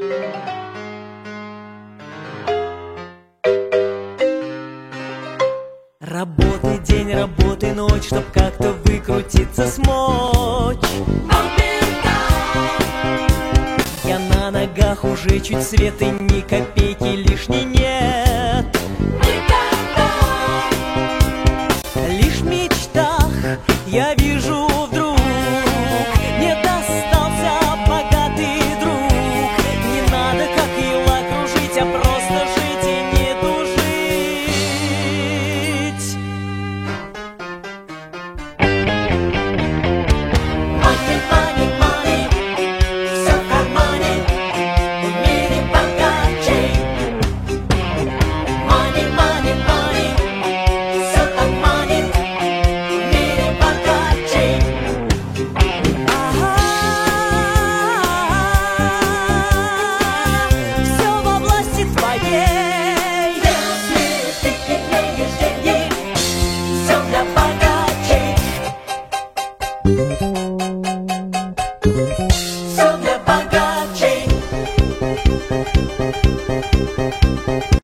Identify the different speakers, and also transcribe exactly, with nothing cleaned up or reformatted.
Speaker 1: Работай день, работай ночь, чтоб как-то выкрутиться смочь. Я на ногах уже чуть свет, и ни копейки лишней нет. Лишь в мечтах я вижу вдруг, мне достался богатый друг. Не надо, как ила, кружить, а просто жить и не тужить. Money, money, money, всё в кармане, в мире богачей. Money, money, money, всё так манит, в мире богачей. Ага, всё во власти твоей. Если ты имеешь деньги, всё для богачей. Всё для